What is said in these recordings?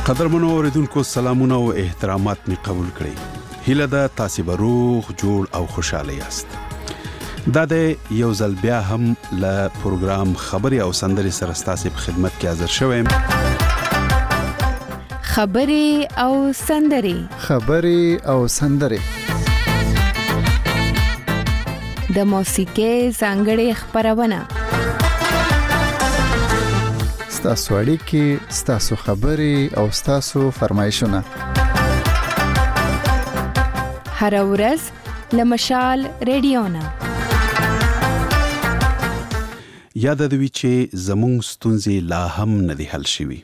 قدرمنو اوریدونکو سلامونه او احترامات می قبول کړئ. هیله ده تاسو به روغ جوړ او خوشاله یاست. دا د یو ځل بیا هم له پروګرام خبري او سندري سره ستاسو په خدمت کې حاضر شوم. خبري او سندري د موسیقي څنګه خبرونه ستاسو اړیکې، ستاسو خبري او ستاسو فرمایشونه هر ورځ لمشال رادیونا یاد دوی چې زموږ ستونزې لا هم نه دي حل شوي.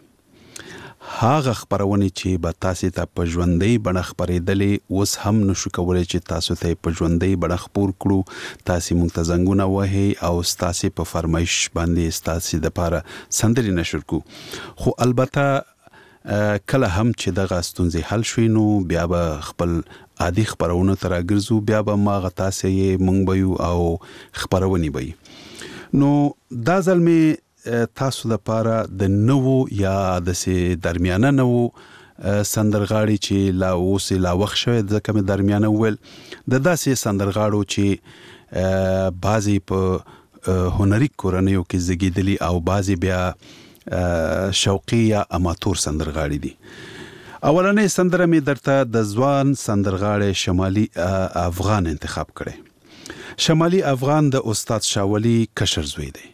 هغه خبرونه چې به تاسو ته په ژوندۍ بڼه خبرېدلې اوس هم نشو کولای چې تاسو ته په ژوندۍ بڼه خبر کړو. تاسو مونږ ته زنګونه وهي او تاسو په فرمایش باندې تاسو د لپاره سندري نشر کو. خو البته کله هم چې دغه ستونزې حل شوي نو بیا به خپل عادي خبرونه تر راګرځو، بیا به ما غتا سي مونږ بيو او خبرونه بي. نو دا ځل می تاسو لپاره د نوو یا د سي درمیانه نوو سندرغاړي چې لا اوس لا وخت شوی ځکه مې درمیانه ول د داسې سندرغاړو چې بعضي په هنري کورنیو کې زګیدلی او بعضي بیا شوقي یا اماتور سندرغاړي دي. اولنې سندره مې درته د ځوان سندرغاړي شمالي افغان انتخاب کړي. شمالي افغان د استاد شاولي کشر زوی دی.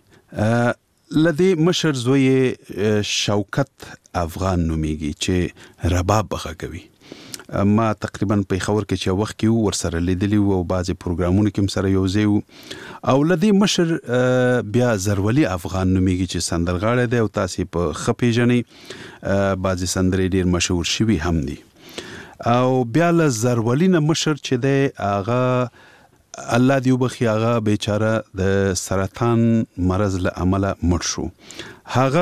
لدی مشر زوی شوکت افغان نومیږي چې رباب بغوي. ما تقریبا په خبر کې چې وخت کې ورسره لیدلی او بعضي پروګرامونو کې سره یوځي او لدی مشر بیا زرولي افغان نومیږي چې سندرغاړی دی او تاسو په خپېژنې بعضي سندرې ډیر مشهور شوي هم دي. او بیا له زرولي نه مشر چې دی هغه الله دیو بخي هغه بیچاره د سرطان مرض له عمله مړ شو. هغه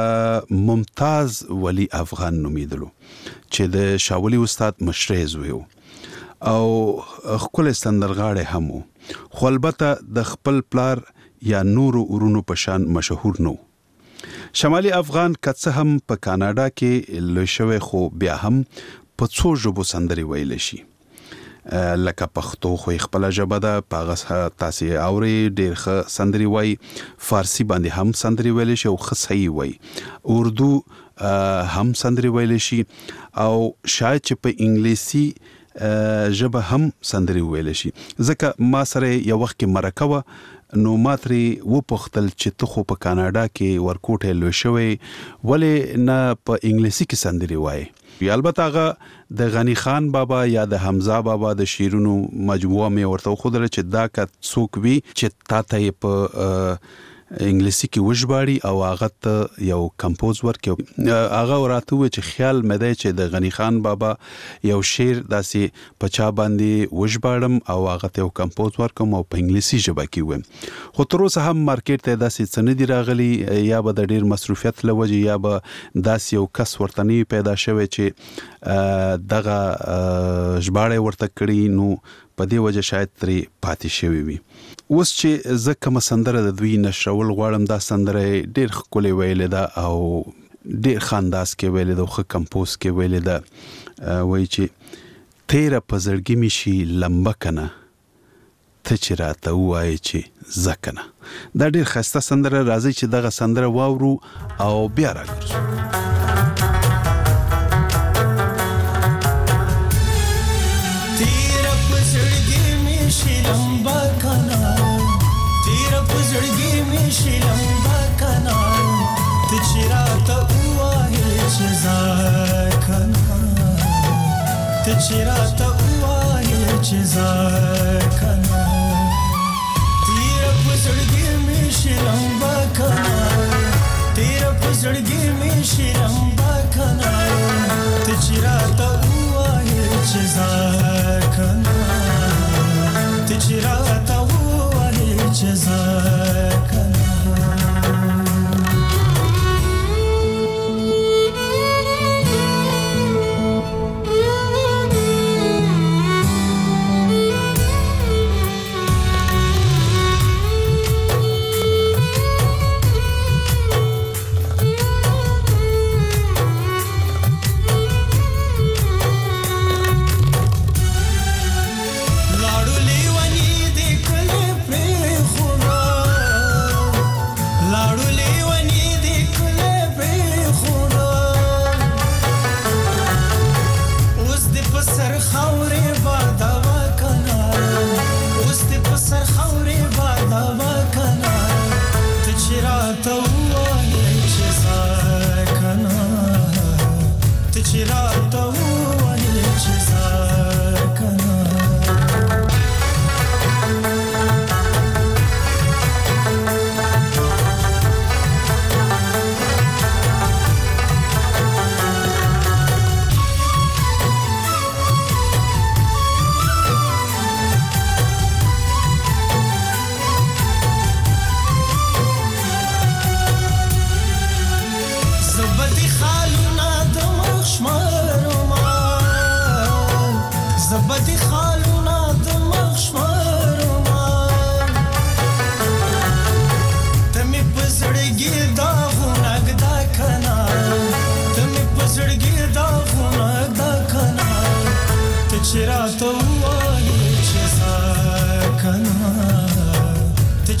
ممتاز ولی افغان نومیدلو چې د شاولي استاد مشري زوی او خپل سندرغاړي هم خو البته د خپل پلار یا نور ورونو په شان مشهور نو. شمالي افغان کڅه هم په کاناډا کې لوي شوی خو بیا هم په څو ژبو سندري ویل شي. لکه پښتو خو خپل ژبه ده، پاغه تاسو اوري ډېر ښه سندري وای، فارسی باندې هم سندري ویل شي او خصي وای، اردو هم سندري ویل شي او شاید چې په انګلیسي ژبه هم سندري ویل شي. ځکه ما سره یو وخت کې مرکه نو ماتري و پختل چې ته خو په کاناډا کې ورکوټه لوي شوی ولې نه په انګلیسي کې سندري وای. البته هغه د غنی خان بابا یا د حمزه بابا د شیرونو مجموعه مې ورته خودره چې دا کا څوک وی چې تا ته په انګلیسي کې وژباړي او هغه ته یو کمپوز ورکړي. هغه ورته و چې خیال مې دی چې د غنی خان بابا یو شعر داسې پچا باندې وژباړم او هغه ته یو کمپوز ورکوم او په انګلیسي ژبه کې ویم. خو تر اوسه هم مارکیټ ته داسې څه نه دی راغلی، یا به د ډیر مصروفیت لوجه یا به داسې یو کس ورته نه پیدا شوی چې دغه ژباړه ورته کړی، نو په دې وجه شاید ترې پاتې شوی وي. اوس چې زه کوم سندره د دوی نشرول غواړم، دا سندره ډیر ښکلې ویلې ده او ډیر خانداس کې ویلې ده او ښه کمپوز کې ویلې ده. وایي چې تیره په زړګي مې شي لمبه کنه ته چې راته ووایې چې زه کنه. دا ډیر ښایسته سندره. راځي چې دغه سندره واورو او بیا راګرځو. چراته وایې چې زکنا تیر پزړګي مې شلمبا کنا تیر پزړګي مې شلمبا کنا ته چراته وایې چې زکنا ته چراته وایې چې زکنا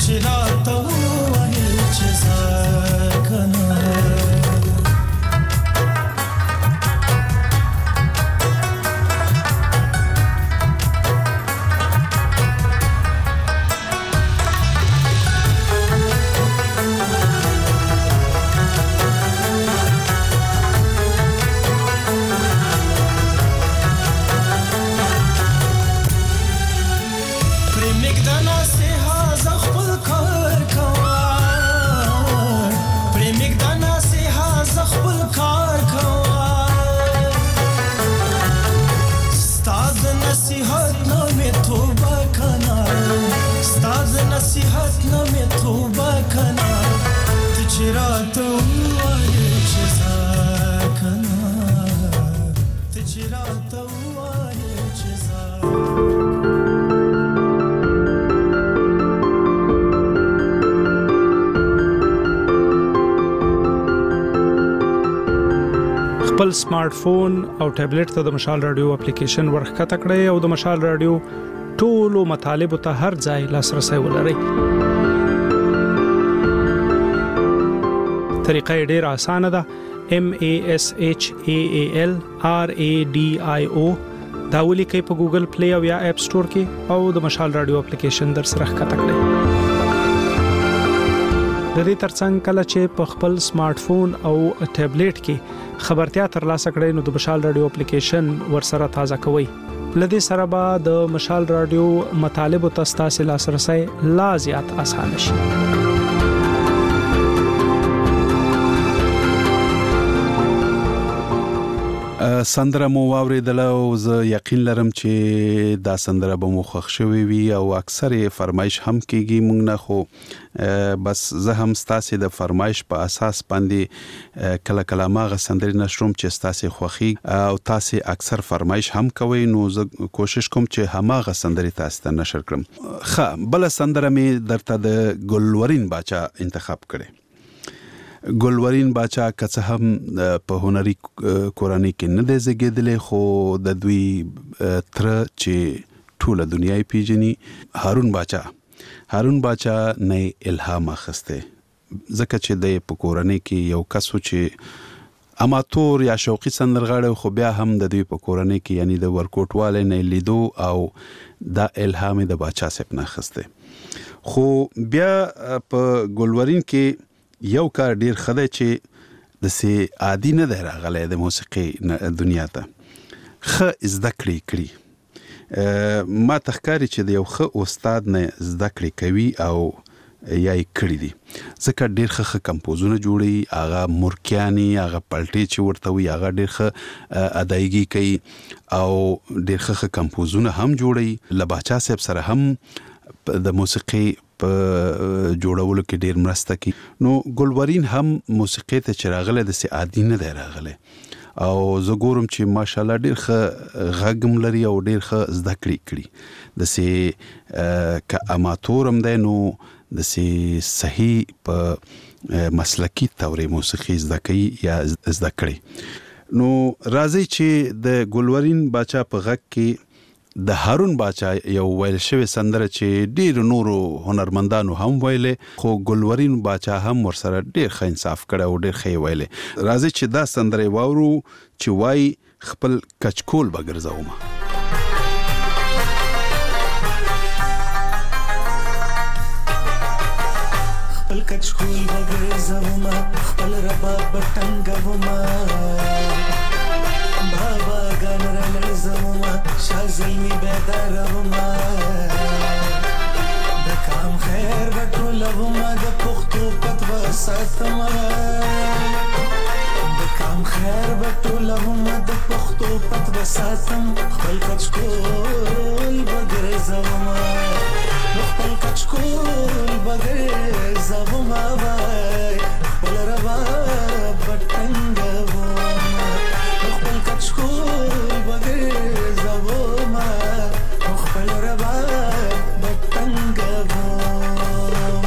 چراته وایې چې ځکنه خپل سمارټ فون او ټابلیټ ته د مشال رادیو اپلیکیشن ورخته کړئ او د مشال رادیو ټولو مطالب ته هر ځای لاسرسي ولرئ. طریقه ډېره اسانه ده. MASHAALRADIO دا ولیکئ په ګوګل پلی او یا اپ سٹور کې او د مشال رادیو اپلیکیشن در سره ښکته کړئ. د دې ترڅنګ کله چې په خپل سمارټ فون او ټابلیټ کې خبرتیا ترلاسه کړئ نو د مشال رادیو اپلیکیشن ورسره تازه کوئ. لدې سره به د مشال رادیو مطالب او تاسو لاسرسي لا زیات اسانه شي. سندره مو واوریدله او زه یقین لرم چې دا سندره به مو خوښ شوي وي او اکثر فرمایش هم کیږي مونږ نه، خو بس زه هم ستاسو د فرمایش په اساس باندې کله کله ماغه سندرې نشروم چې تاسو خوښي او تاسو اکثر فرمایش هم کوي، نو زه کوشش کوم چې هماغه سندرې تاسو ته نشر کړم. بل سندره می درته د ګلورین باچا انتخاب کړي. ګلورین باچا که هم په هنري کورنۍ کې نه دی زیږیدلی، خو د دوی تر چې ټوله دنیا یې پیژني هارون باچا نه الهام اخسته، ځکه چې د په کورنۍ کې یو کس چې اماتور یا شوقي سندرغاړی، خو بیا هم د دوی په کورنۍ کې یعنی د ورکوټواله نه لیدو او دا الهام د باچا صاحب نه اخسته. خو بیا په ګلورین کې یو کار ډیر خدای چې د سي عادي نه دی راغلی د موسیقي دنیا ته خه زده کړی ما تخکاری چې د یو خه استاد نه زده کړی کوي او یای کړی دي، ځکه ډیر خه کمپوزونه جوړي، هغه مورکیانی، هغه پلټي چې ورته وي، هغه ډیر خه ادایګي کوي او ډیر خه کمپوزونه هم جوړي. لباچا صاحب سره هم د موسیقي په جوړولو کې ډیر مرسته کوي. نو ګلورین هم موسیقي ته چراغله د سي عادي نه دی راغله او زه ګورم چې ماشاءالله ډیر ښه غږم لري او ډیر ښه زده کړی د سي ک اماتورم دی، نو د سي صحیح په مسلکی تورې موسیقي زده کوي یا زده کړي. نو راځي چې د ګلورین باچا په غږ کې د هارون باچا یو ویل شوی سندره چې ډیر نورو هنرمندانو هم ویلې، خو ګلورین باچا هم ورسره ډیر ښه انصاف کړی او ډیر ښه ویلې. راځي چې دا سندره واورو چې وای خپل کچکول بګرځوم. خپل کچکول بګرځوم، خپل رباب بټنګوم، بابا ګان رلزوم، شازلمی بیداروم، د کام خیر بټولوم، د پختو پتو ساتم، د کام خیر بټولوم، د پختو پتو ساتم، خپل کچکول بګرځوم، خپل کچکول بګرځوم، خپل رباب بټنګوم، خپل کچکول بګرځوم، خپل رباب بټنګوم.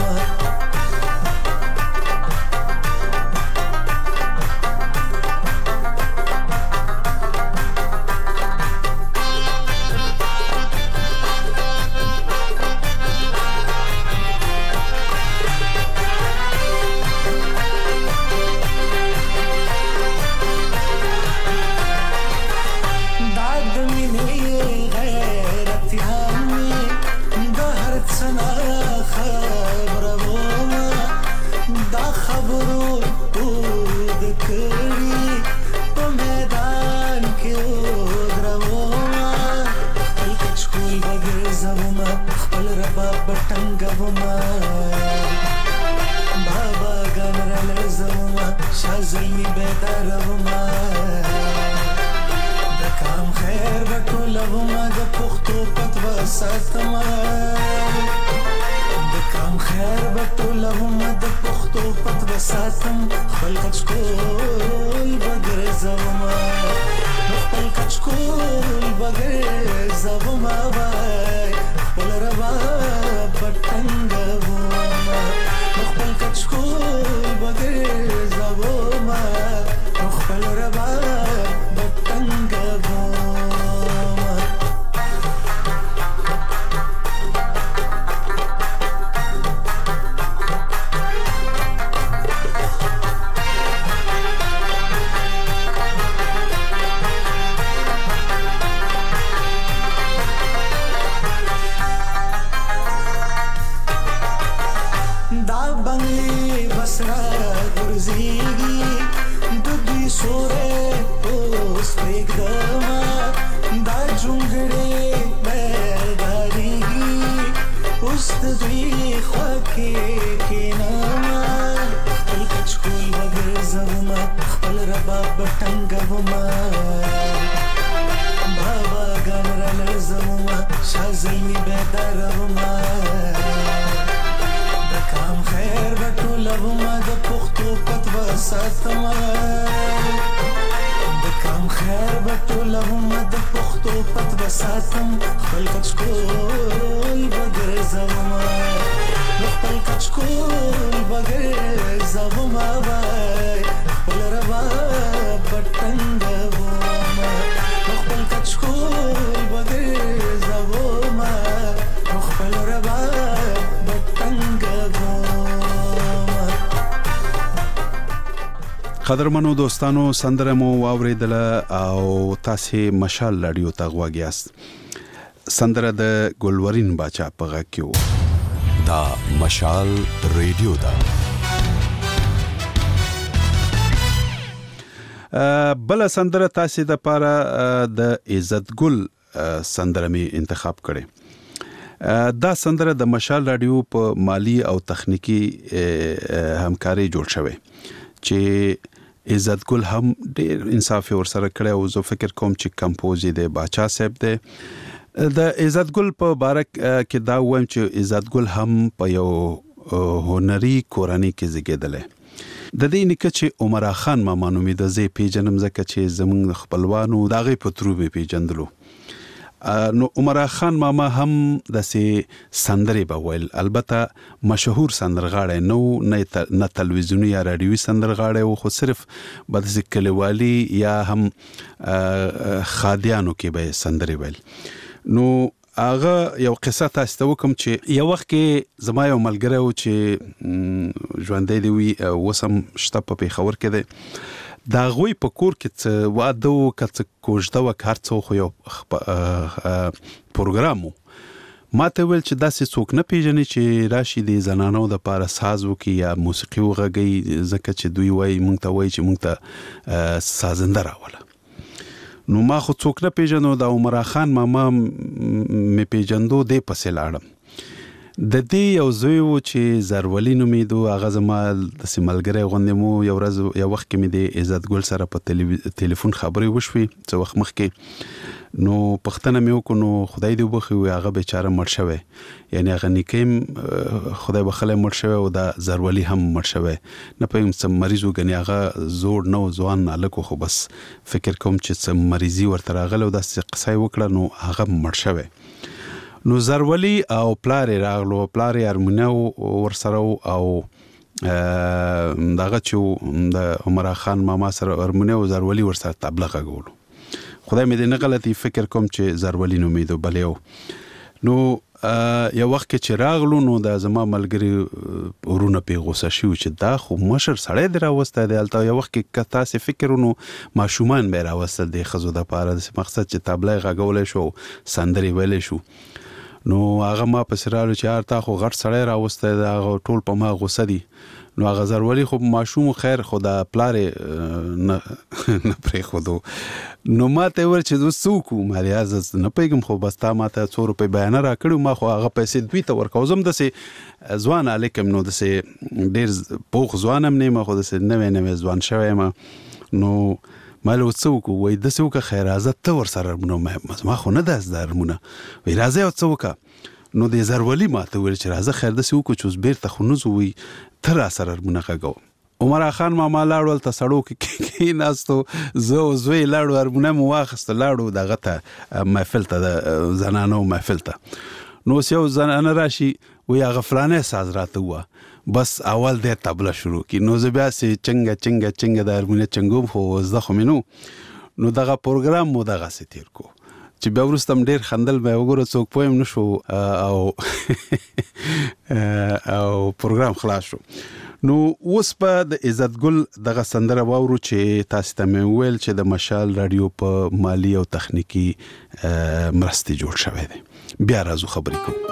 سنا خبره وما دا خبرو د کړي په میدان کې ودروما خپل کچکول بغیر زما خپل رباب بټنګوما بابا ګان رل زما شازلمی بیداروما د کام خیر بټولوما د پښتو پتوا ساتما د کام خیر بټولوما د پښتو پتوا ساتم خپل کچکول بغیر زما خپل کچکول بغیر زما وای خپل رباب بټنګوما خپل کچکول بغیر زما خپل رباب بټنګوما شازلمی بیداروما د کام خیر بټولوما د پښتو پتوا ساتما د کام خیر بټولوما د پښتو پتوا ساتم خپل کچکول بغیر زما خپل کچکول بغیر زما وای خپل رباب بټنګوما خپل کچکول بغیر زما خپل رباب بټنګوما. قدرمنو دوستانو سندره مو واوریدله او تاسو مشال رادیو ته غواګیاست. سندره د ګلورین باچا په غږ کې دا مشال رادیو ده. بل سندره تاسو د پاره د عزت ګل سندره می انتخاب کړي. دا سندره د مشال رادیو په مالی او تخنیکی همکاري جوړ شوی چې عزت ګل هم ډیر انصاف ور سره کړی او زه فکر کوم چې کمپوز دی باچا صاحب دی. د عزت ګل په بارک کې دا وایم چې عزت ګل هم په یو هنري کورنۍ کې زیږیدل. د دې نیکه چې عمر خان ماما نومې د زی پیجنم زکه چې زمون خپلوانو داغه پتروبه پیجندلو. نو عمر خان ماما هم د سي سندري بویل، البته مشهور سندرغاړی نو نه تلویزیونی یا رادیوي سندرغاړی او خو صرف بد کلیوالي یا هم خادیانو کې به سندري ویل. نو هغه یو قصه تاسو ته وکم چې یو وخت کې زما یو ملګری و چې ژوندې دی وی وسم شته په خبر کې دی دا غوي په کور کې څه واده و کڅ کوژده و کارڅو خو یو پروګرامو ماته ویل چې داسې څوک نه پیژني چې راشي د زنانو د پاره ساز وکي یا موسیقي وغږي ځکه چې دوی وای مونږ ته وای چې مونږ ته سازنده راوله. نو ما خو څوک نه پیژنو د عمر خان ماما می پیژندو د پسې لاړم. د دې یو زوی و چې زرولي نومېدو هغه زما د سیملګری غوندې مو یو ورځ یو وخت کې مې د عزت ګل سره په ټلیفون خبرې وشوې څه وخت مخکې. نو پښتنه مې وکړو نو خدای دې وبخي هغه بیچاره مړ شوی یعنی هغه نیکیم خدای بخله مړ شوی او دا زرولي هم مړ شوی نه پېم څه مریض وګنی هغه زوړ نو ځوان الکو خو بس فکر کوم چې څه مریضي ورته راغله او دا قصه وکړه نو هغه مړ شوی. نو زرولي او پلاری راغلو پلاری ارمنو ورسره او داغه چې د عمر خان ماما سره ارمنو زرولي ورسره تبلیغ غوړو. خدای مې دې نه غلطي فکر کوم چې زرولي نومېدو بلیو. نو یو وخت کې چې راغلو نو د زما ملګری ورونه په غوسه شو چې دا خو مشر سړی دی راوسته دی الته یو وخت کې کتا سي فکرونو ماشومان به راوستل دی خزو د پاره د مقصد چې تبلیغ غوړل شو سندري ویل شو. نو هغه ما په سرالو چې ارتا خو غټ سړی راوسته دا ټول په ما غوسه دي نو هغه زرولي خو ماشوم خیر خدا پلارې نه پرې خودو نو ما ته ور چې دوه سوکو مالي عزت نه پیګم خو بس تا ما ته 100 روپۍ بیان را کړو ما خو هغه پیسې دوی ته ورکوزم د سه ځوان علیکم نو د سه ډیر پوخ ځوانم نه ما خو د سه نوې ځوان شوی ما نو مالو څوک وای د څوک خیر عزت ته ور سره نو ما خو نه داس درمونه وی راځي او څوک نو د زرولي ماته ویل چې راځه خیر د څوک چوز بیرته خنوز وي تر اثر منقه عمر خان ماما لاړول ته سړو کې ناستو زوی لاړو ارمونه مو واخست لاړو دغه ته محفل ته د زنانو محفل ته نو یو زنانه راشي وی غفلانه ساز راته و بس اول د طبله شروع کی نو زه بیا سي چنګ د ارمونه چنګوم خو زه خو منو نو دغه پروګرام مو دغه ستیر کو چې بیا ورستم ډیر خندل به وګوره څوک پویم نشو او پروګرام خلاص شو نو اوس په د عزت ګل دغه سندره واورو چې تاسو ته مې ویل چې د مشال رادیو په مالی او تخنیکی مرستې جوړ شوی دی بیا راځو خبرې کوو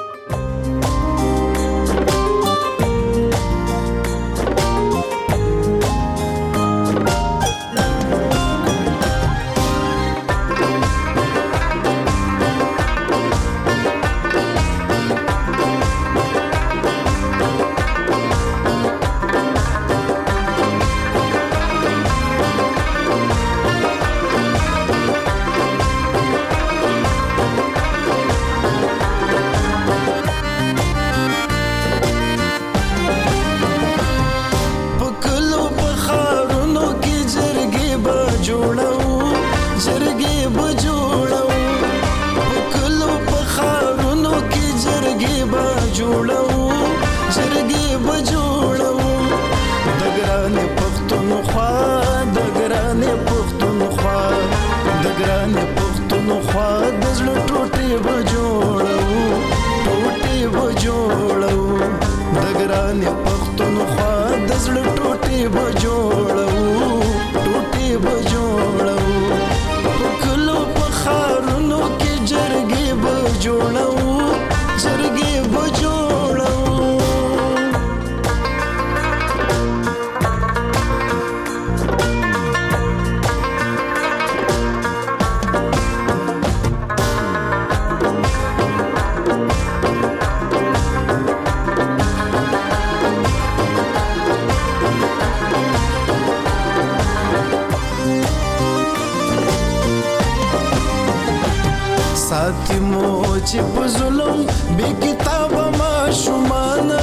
چې په ظلم بی کتاب ما شمانا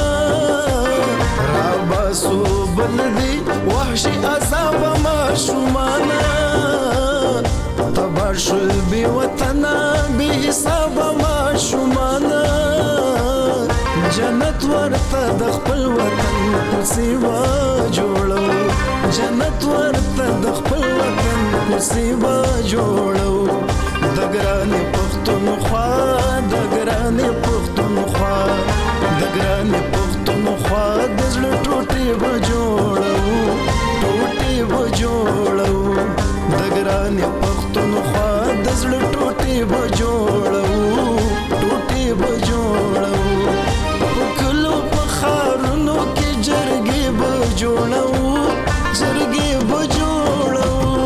راباسو بلدی وحشی عذاب ما شمانا تباشل بی وطنا بی حساب ما شمانا جنت ورته د خپل وطن کوسیوا جوړو جنت ورته د خپل وطن کوسیوا جوړو د ګرانې پښتونخوا د ګرانې پښتونخوا د ګرانې پښتونخوا د زړه ټوټې به جوړو ټوټې به جوړو د ګرانې پښتونخوا د زړه ټوټې به جوړو ټوټې به جوړو په کلو په ښارونو کې جرګې به جوړو جرګې به جوړو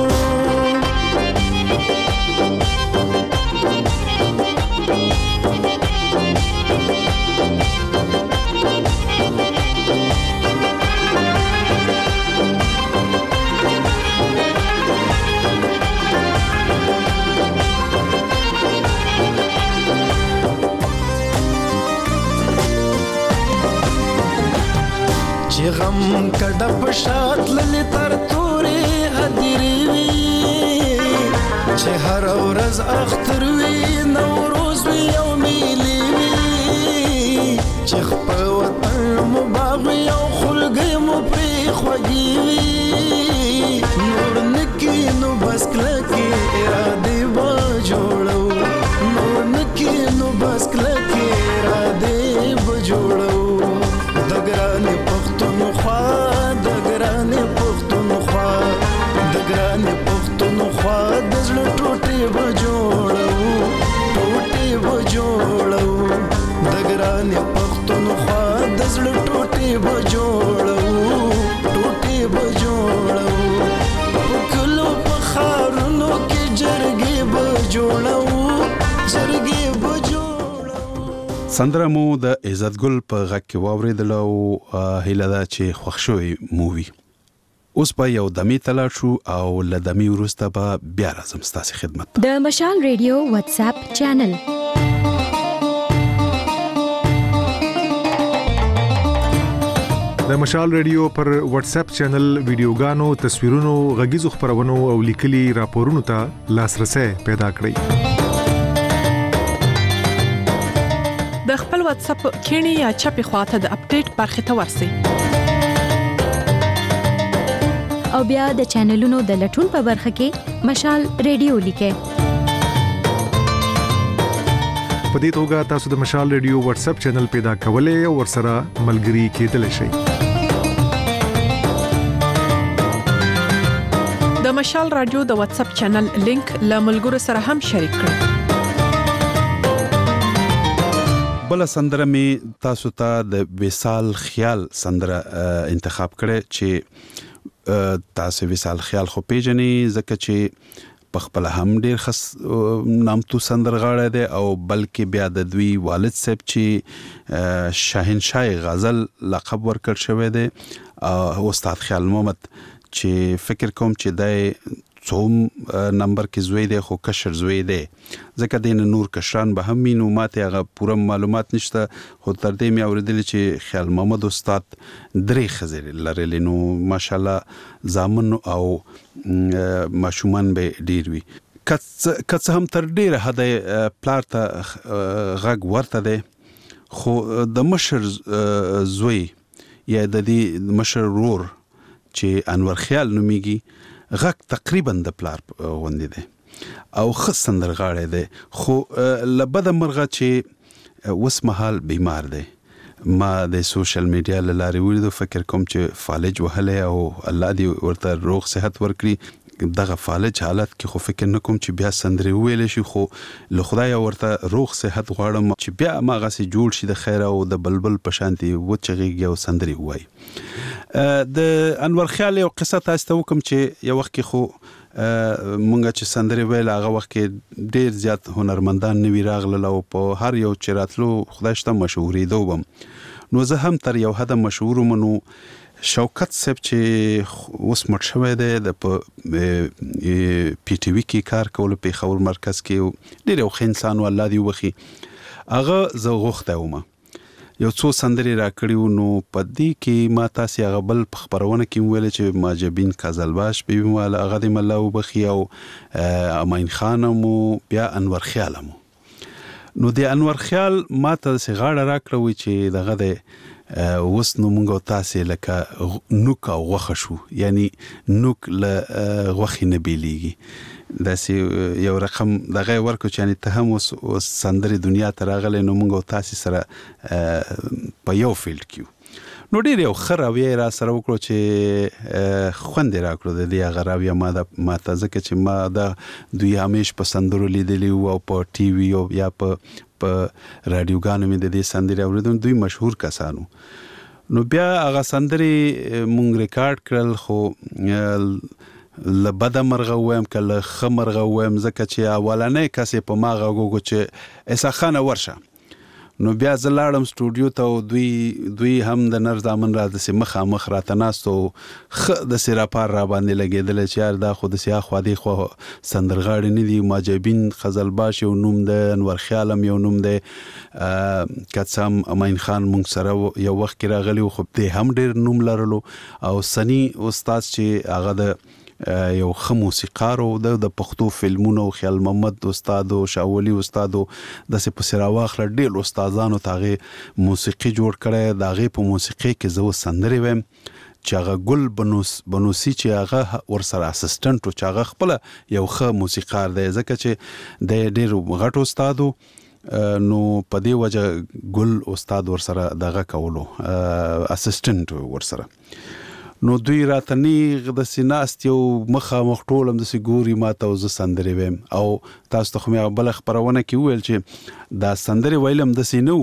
چې غم کډه په شات للی تر تورې هدیرې وي چې هر ورځ اختر وي نوروز وي او میلې وي چې خپل وطن مو باغ وي او خلګۍ مو پرې خوږې وي نور نکي نو بس کلکې ارادې به جوړو نور نکي نو بس کلکې ارادې به جوړو د ګرانې پښتونخوا د ګرانې پښتونخوا د ګرانې پښتونخوا د زړه ټوټې به جوړو ګران پښتونخوا د زړه ټوټې به جوړو په کلو په ښارونو کې جرګې به جوړو سندره مو د عزت ګل په غږ کې واورېدله او هیله ده چې خوښ شوی مووي. اوس به یو دمې ته لاړ شو او له دمې وروسته به بیا راځم ستاسې خدمت ته. د مشال ریډیو واتساپ چینل د مشال ریډیو پر واتس اپ چینل ویډیوګانو، تصویرونو، غږیزو خبرونو او لیکلي راپورونو ته لاسرسي پیدا کړئ. د خپل واتس اپ کینی یا چپی خواته د اپډیټ برخه ته ورسئ او بیا د چینلونو د لټون په برخه کې مشال ریډیو لیکئ. په دې توګه تاسو د مشال ریډیو واتس اپ چینل پیدا کولای او ورسره ملګري کېدلی شئ. د مشال رادیو د واتس اپ چینل لینک له ملګرو سره هم شریک کړئ. بل سندره می تاسو ته د وصال خیال سندره انتخاب کړه چې تاسو وصال خیال خو پیژنې ځکه چې پخپل هم ډیر خاص نامتو سندرغاړی دی او بلکې بیا د دوی والد صاحب چې شاهنشاه غزل لقب ورکړ شوی دی او استاد خیال محمد چې فکر کوم چې د څوم نمبر کې زوی دی خو کشر زوی دی ځکه دین نور کشران به هم مينو ماته هغه پوره معلومات نشته خو تر دې مې اوریدل چې خیال محمد استاد درې خزر لري نو ماشاءالله زامن او ماشومان به ډیر وي کڅ هم تر ډیره هدا پلار ته غږ ورته دی خو د مشر زوی یا د دې مشر رور چې انور خیال نوميږي غږ تقریبا د پلار غوندې دی او خص سندرغاړی دی خو لبد مرغه چې وس مهال بیمار دی. ما د سوشل میډیا لارې ولیدو فکر کوم چې فالج وهله او الله دې ورته روغ صحت ورکړي. دغه فالج حالت کې خو فکر نکوم چې بیا سندري ویل شي خو له خدای ورته روغ صحت غواړم چې بیا ماغه سي جوړ شي د خیر او د بلبل په شانتي و چغيږي او سندري وای. د انور خیال یو قصه تاسو ته وکم چې یو وخت کې خو مونږ چې سندري ویل هغه وخت کې ډیر زیات هنرمندان نوی راغله او په هر یو چراتلو خدای شته مشهوري دوبم نو زه هم تر یو حد مشهور منو. شوکت صاحب چې اوس مړ شوی دی د پی ټی وی کې کار کول په خور مرکز کې ډیر یو انسان والله دی وخی هغه زه غوښته ومه یو څو سندري راکړیو نو پدې کې ما تاسو هغه بل خبرونه کې ویل چې ماجبین کازلباش به مال هغه د ملاو بخي او امین خانمو بیا انور خیالمو نو د انور خیال ما ته غاړه راکړوي چې دغه د وس نو مونږ تاسو لکه نوک او غوخه شو یعنی نوک له غوخي نه بیلیږي داسې یو رقم دغه ورکو چې یعنی ته هم اوس سندري دنیا ته راغلی نو مونږ تاسو سره په یو فیلډ کې نو ډیر یو خراوی را سره وکړو چې خوند راکړو د دې غراوی ما ته ځکه چې ما د دوی همیش په سندرو لیدلی او په ټي وي او یا په رادیوګانو مې د دې سندري اوریدل دوی مشهور کسانو نو بیا هغه سندري مونږ ریکارډ کړل خو لبد مرغه ویم کله خمرغه ویم ځکه چې اولنې کسې په ما غوګو چې اسخانه ورشه نو بیا زلاړم سټوډیو ته دوی هم د نر ځامن را د مخه مخ را تناستو د سیرا پار را باندې لګیدل چې یار دا خو د سیا خو دی خو سندرغاړي نه دی ماجبین خزلباش یو نوم د انور خیالم یو نوم د کڅام امین خان مونږ سره یو وخت کې راغلی خو د هم ډیر نوم لرلو او سنی استاد چې هغه د یو موسیقار او د پښتو فلمونو خیال محمد استاد او شاولی استاد د سپسراواخ ډېر استادانو تاغه موسیقي جوړ کړي داغه په موسیقي کې زو سندري ویم چې هغه ګل بنوسی چې هغه ورسره اسسټنټ او چې هغه خپل یو موسیقار دی ځکه چې د ډېر غټ استادو نو په دې وجه ګل استاد ورسره دغه کولو اسسټنټ ورسره نو دوی راتنی د سیناست یو مخه مخټولم د سګوري ماته او ز سندري ویم او تاسو ته مې بل خبرونه کې ویل چې دا سندري ویلم د سینو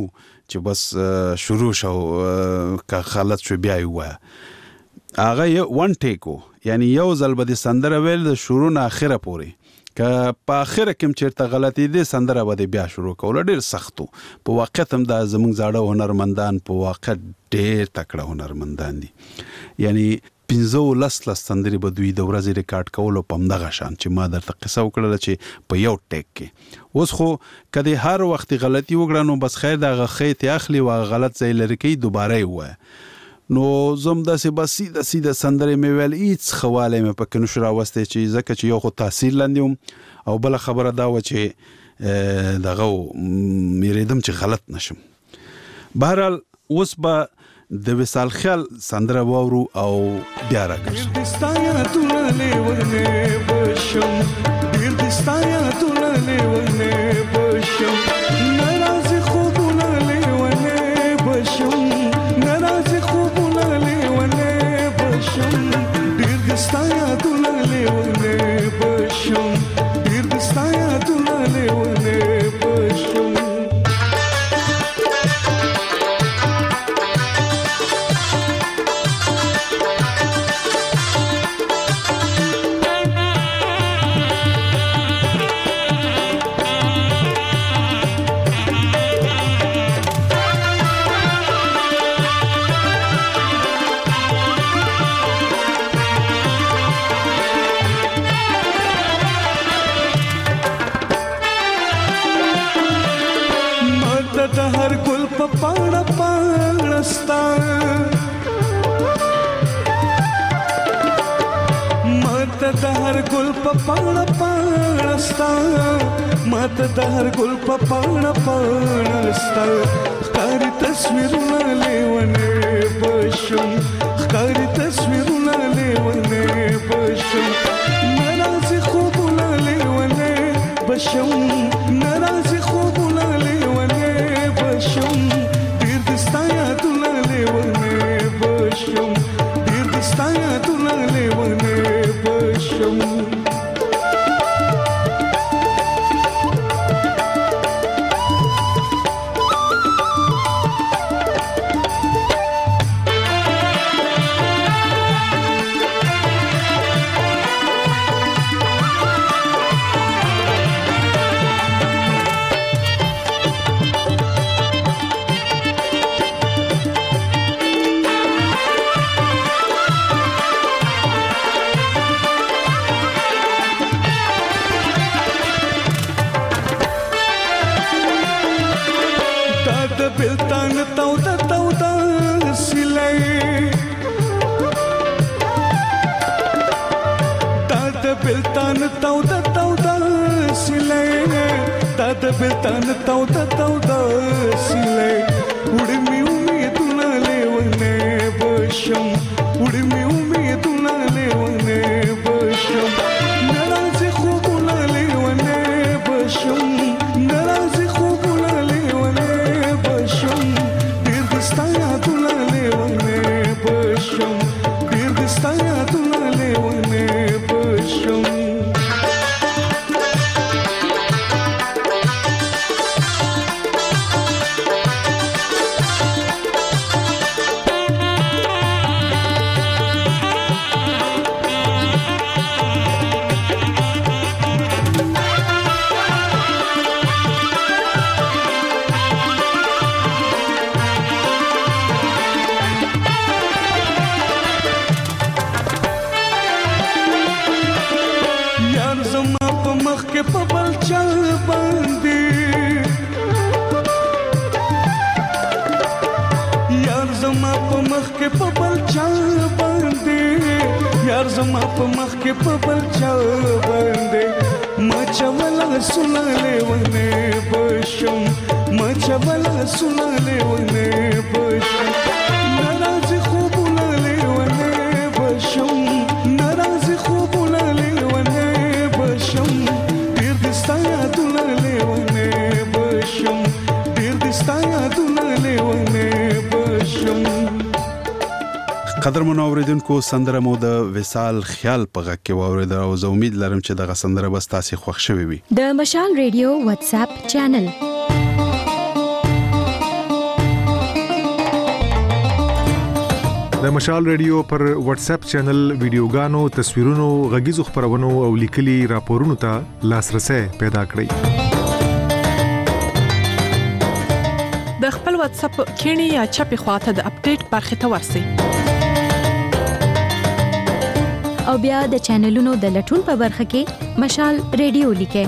چې بس شروع شو که خلط شو بیا وای هغه ون ټیکو یعنی یو ځل به د سندره ویل د شروع نه اخره پورې که په اخره کې چیرته غلطي دي سندره به بیا شروع کول ډیر سختو په واقعیت هم د زموږ زاړه هنرمندان په واقع ډیر تکړه هنرمندان دي یعنی 15 سندرې به دوی د ورځې ریکارډ کولو په همدغه شان چې ما درته قصه وکړله چې په یو ټیک کې اوس خو کدی هر وخت غلطي وکړه نو بس خیر دغه خیت اخلي او غلط ځای لري کوي دوباره وای نو زم داسې بس سیده سندرې مې ویل هیڅ خواله مې پکې نشو راوسته چې ځکه چې یو خو تاثیر لاندې او بل خبره دا و چې دغه میریدم چې غلط نشم بهرحال اوس به د وصال خیال سندره وورو او بیا راګرځو دستایا تولې ورنه بشم ډیر دستایا تولې ورنه بشم ناراض خوبونه لېونه بشم ناراض خوبونه لېونه بشم ډیر دستایا تولې ورنه بشم ډیر دستایا تولې ورنه بشم पाड़ा पाड़स्ता मत दहर गुल पाड़ा पाड़स्ता मत दहर गुल पाड़ा पाड़स्ता कारी तस्वीर लेवने बशम कारी तस्वीर लेवने बशम नाराज खूब लेवने बशम नाराज खूब लेवने बशम دیر دستایا تولا لیونه بشم دیر دستایا تولا لیونه بشم बेतान तौदा तौदा सिले उड़मी उम्मीदुना लेवने बशम उड़मी उम्मीदुना लेवने बशम नाराज खूबुना लेवने बशम नाराज खूबुना लेवने बशम दीर दस्ताया तुला लेवने बशम दीर दस्ताया तुला लेवने बशम زما په مخ کې په بل چا باندې ما چولا سنا لیونه بشم ما چولا سنا لیونه بشم ناراض خوبونه لیونه بشم ناراض خوبونه لیونه بشم ډیر دستایا تولا لیونه بشم ډیر دستایا تولا لیونه بشم قدر منوریدونکو سندره مو د وصال خیال په غږ کې واوریدل او زه امید لرم چې دغه سندره به تاسو خوښ شوي وي د مشال ریډیو واتس اپ چینل د مشال ریډیو پر واتس اپ چینل ویډیوګانو تصویرونو غږیزو خبرونو او لیکلي راپورونو ته لاسرسي پیدا کړئ د خپل واتس اپ کینی یا چپی خواته د اپډیټ برخه ته ورسی او بیا د چینلونو د لټون په برخه کې مشال ریډیو لیکه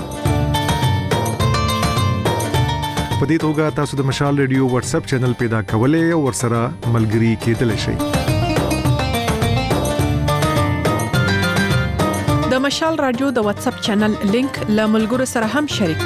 په دې توګه تاسو د مشال ریډیو واتس اپ چینل پیدا کولای او ورسره ملګري کېدلی شئ د مشال رادیو د واتس اپ چینل لینک له ملګرو سره هم شریک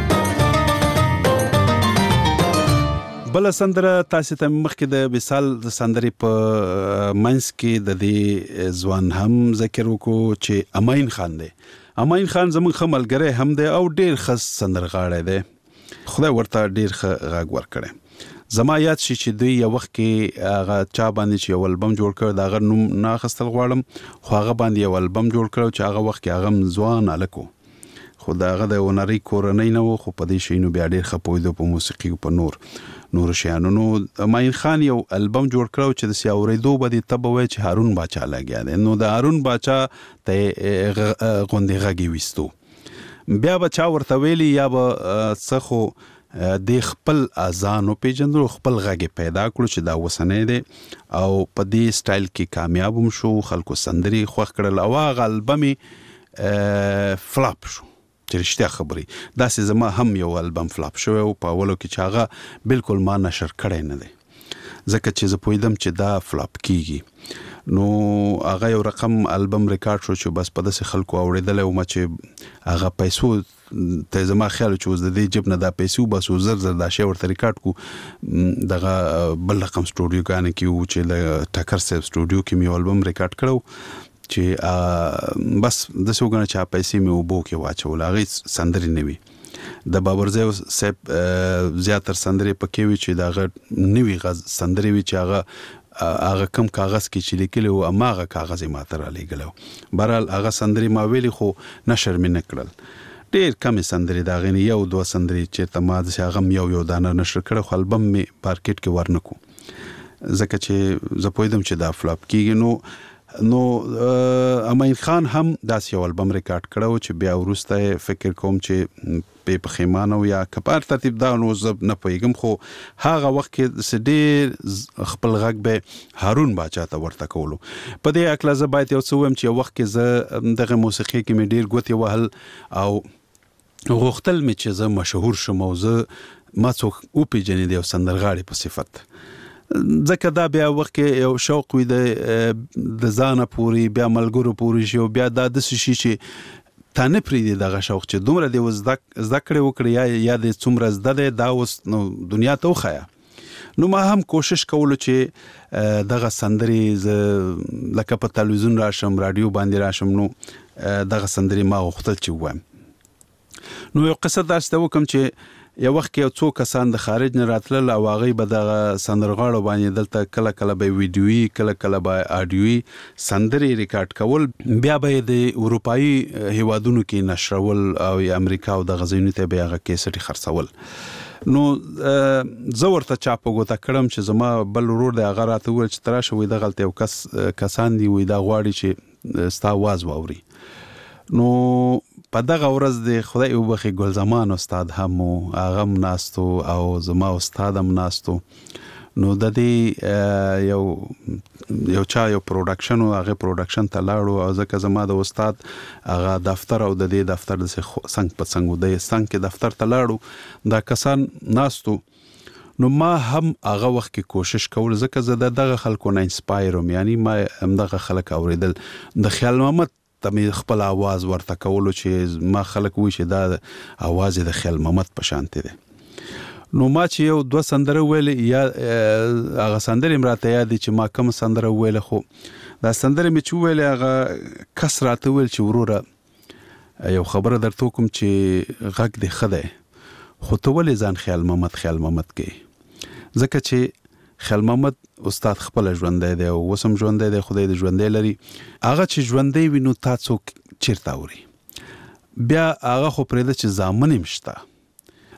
کړئ بل سندره تاسو ته مخکې د مثال د سندري په منس کې د دې ځوان هم ذکر وکړو چې امین خان دی. امین خان زموږ خملګری هم دی او ډیر خاص سندرغاړی دی. خدای ورته ډیر غږ ورکړي. زما یاد شي چې دوی یو وخت کې هغه چا باندې چې یو البم جوړ کړ دا غر نوم نه خستل غواړم خو هغه باندې یو البم جوړ کړ چې هغه وخت کې هغه ځوان الکو خو دا هغه د ونري کورنۍ نه و خو په دې شي نو بیا ډیر خپویدو په موسیقي او په نور شیانو. نو امین خان یو البم جوړ کړو چې د سیاوریدو باندې تبوي چې هارون باچا لګیا دی. نو د هارون باچا ته غوندې غږی وستو بیا بچا ورته ویلی یا به څخه د خپل اذان او پیجندو خپل غږی پیدا کړو چې دا وسنه دی او په دې سټایل کې کامیاب هم شو خلکو سندري خوښ کړل او هغه البم فلاپ شو چې رښتیا خبري دا سه زما هم یو البم فلاپ شو او په اولو کې چې هغه بالکل ما نشر کړی نه دی ځکه چې زه پویدم چې دا فلاپ کیږي. نو هغه یو رقم البم ریکارډ شو چې بس په داسې خلکو اوریدل او ما چې هغه پیسو ته زما خیال چې وز د دې جب نه دا پیسو بس زر دا شی ورته ریکارډ کو دغه بل رقم سټوډیو کانه کې و چې د ټکر سیف سټوډیو کې مې البم ریکارډ کړو چې بس د څوګنه چا پیسې مې وبو کې واچول هغه سندري نوي د بابرزه صاحب زیاتر سندري پکې وی چې دا نوي غز سندري وی چې هغه کم کاغذ کې چې لیکلو او هغه کاغذ ماته را لګلو برال هغه سندري ما ویلي خو نشر مې نکړل ډیر کم سندري دا غني یو دوه سندري چې تماز هغه یو دانه نشر کړو خو البم می مارکیټ کې ورنکو ځکه چې زه پویدم چې دا فلاپ کیږي. نو امین خان هم داس یو البم ریکارډ کړو چې بیا ورسته فکر کوم چې په پخیمانو یا کپار ترتیب دا نو زب نه پېګم خو هغه وخت کې ډېر خپل غږ به هارون باچا ته ورته کولو. په دې اکلا زه باید یو څه ویم چې وخت کې زه دغه موسیقي کې مې ډېر ګوتې وهل او غوښتل مې چې زه مشهور شم او زه ما څوک وپېژنې د یو سندرغاړي په صفت ځکه دا بیا وخت کې یو شوق وي د ځانه پوری بیا ملګرو پوری شي او بیا دا د شي چې تانه پریدي دغه شوق چې دومره دی زده کړې یا د څومره زده دا اوس نو دنیا ته وخایا. نو ما هم کوشش کولو چې دغه سندري لکه په تلویزیون راشم رادیو باندې راشم نو دغه سندري ما غوښتل چې وایم. نو یو قصه داسته وکم چې یو وخت کې یو څو کسان د خارج نه راتلل او هغه به د سندرغاړو باندې دلته کله به ویډیوي کله به آډیوي سندري ریکارډ کول بیا به د اروپאי هیوادونو کې نشرول او امریکا او د غزنی ته به هغه کیسټي خرڅول. نو زه ورته چاپ وګوتا کړم چې زما بل ورور د هغه راته ویل چې تراشه وې د غلطي او کسان دی وې دا غواړي چې ستا आवाज واوري. نو په دغه ورځ د خدای وبخي ګل زمان استاد هم هغه مناستو او زما استاد هم مناستو. نو د دې یو پروډکشن او هغه پروډکشن ته لاړو او ځکه زما د استاد هغه دفتر او د دې دفتر د څنګ په څنګ د څنګ کې دفتر ته لاړو دا کسان ناستو. نو ما هم هغه وخت کې کوشش کول ځکه زه دغه خلکو نه انسپایروم یعنی ما هم دغه خلک اوریدل د خیال محمد تمه خپل आवाज ورته کولو چې ما خلک وی چې دا आवाज د خیال محمد په شانته ده. نو ما چې یو دوه سندره ویل یا هغه سندره امراته یاد چې ما کوم سندره ویل خو دا سندره می چې ویل هغه کسراته ویل چې وروره یو خبره درته کوم چې غږ دی خده خو ته ولې ځان خیال محمد کې ځکه چې خیال محمد استاد خپل ژوندې دی او وسم ژوندې دی خدای دې ژوندې لري هغه چې ژوندې وینو تاسو چیرته اوري بیا هغه خو پرېده چې ځامن مشته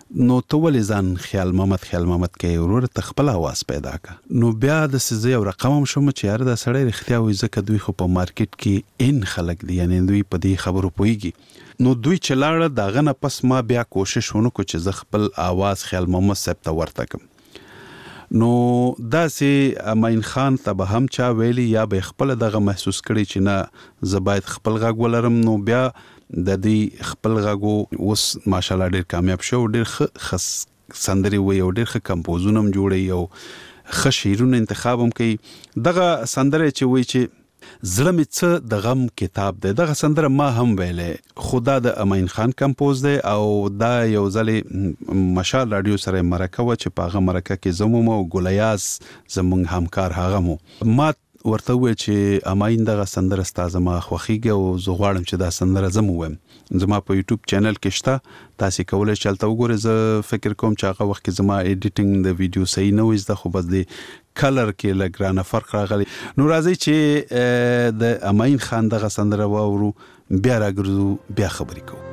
نو ته ولې ځان خیال محمد کې ورور ته خپل आवाज پیدا کا. نو بیا د سزه او رقم شوم چې یار دا سړی رښتیا وي ځکه دوی خو په مارکیټ کې ان خلک دي یعنی دوی په دې خبرو پويږي. نو دوی چلاړه داغه نه پس ما بیا کوشش ونکړ چې زه خپل आवाज خیال محمد صاحب ته ورته کم. نو داسې امین خان ته به هم چا ویلی یا به خپل دغه محسوس کړي چې نه زه باید خپل غږ ولرم. نو بیا د دې خپل غږو اوس ماشاءالله ډېر کامیاب شو, ډېر خص سندري وي او ډېر ښه کمپوزونه هم جوړي او ښه شعرونه انتخاب هم کوي. دغه سندره چې وایي چې زړه مې څه د غم کتاب دی, دغه سندره ما هم ویلې, خدا د امین خان کمپوز دی او دا یو ځلې مشال رادیو سره مرکه و چې په هغه مرکه کې زموم او ګلیاس زمونږ همکار هغه مو ما ورته وې چې امین دغه سندره ستاسو ما خوخیږي او زه غواړم چې دا سندره زمو ویم. زما په یوټیوب چینل کې شته, تاسو کولای شئ چلته وګورئ. زه فکر کوم چې هغه وخت کې زما ایډیټینګ د ویډیو صحیح نه وي, زه خو بس د کلر کې لګرانه فرق راغلی. نو راځي چې د امین خان دغه سندره واورو, بیا راګرځو, بیا خبرې کوو.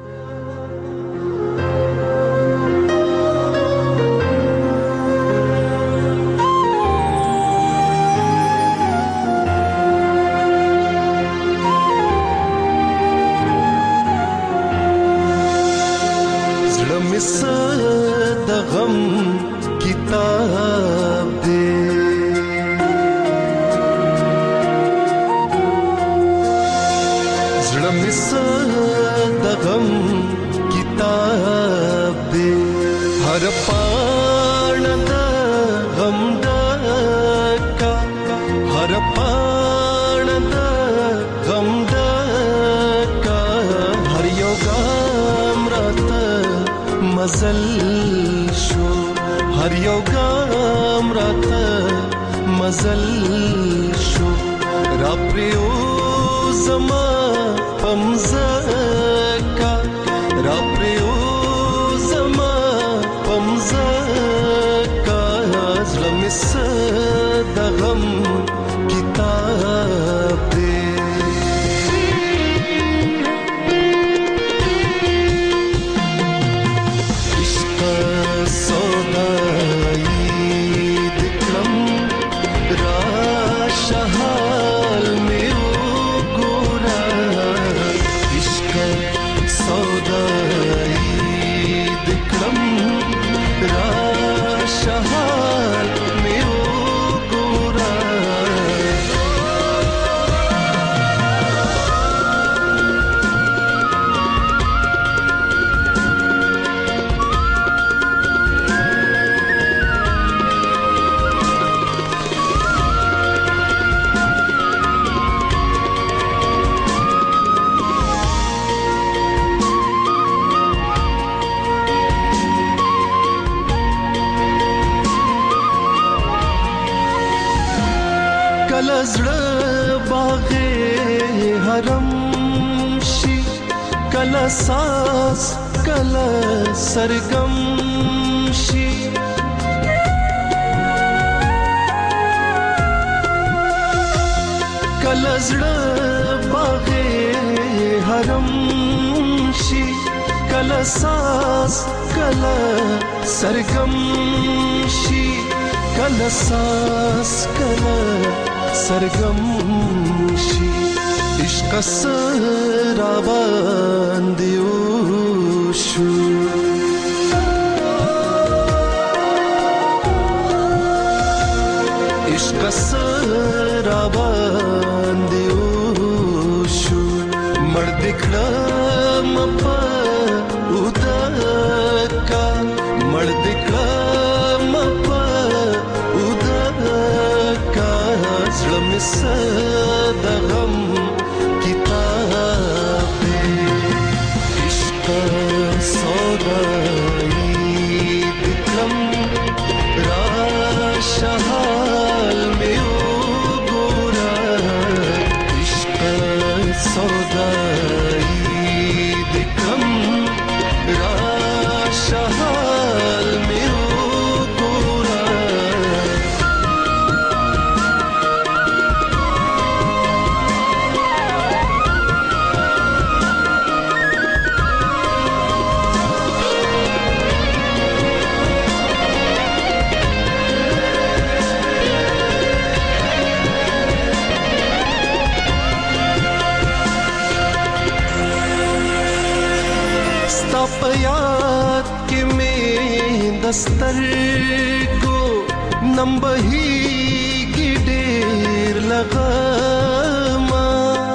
د غم کتاب دی, زړه مې د غم کتاب دی, هر پاڼه د غم ډکه, هر پاڼه د غم ډکه, هر یو ګام راته مزل شو, هر یو ګام راته مزل شو, را پریو زما پمزکا, را پریو زما پمزکا, زړه مې د غم کتاب دی. کله زړه باغ حرم شي, کله ساس کله سرګم شي, کله زړه باغ حرم شي, کله ساس کله سرګم شي, کله ساس کله سرګم شي, عشق سر باندې وشو, عشق سر باندې وشو, مړ دکړم په ودکا, مړ دکړم په ودکا, زړه مې د غم کتاب دی, عشق سودايي دکړم راشه حال مې وګوره, عشق سودايي دکړم راشه حال مې وګوره. دسترګو نمبهي کې ډېر لغما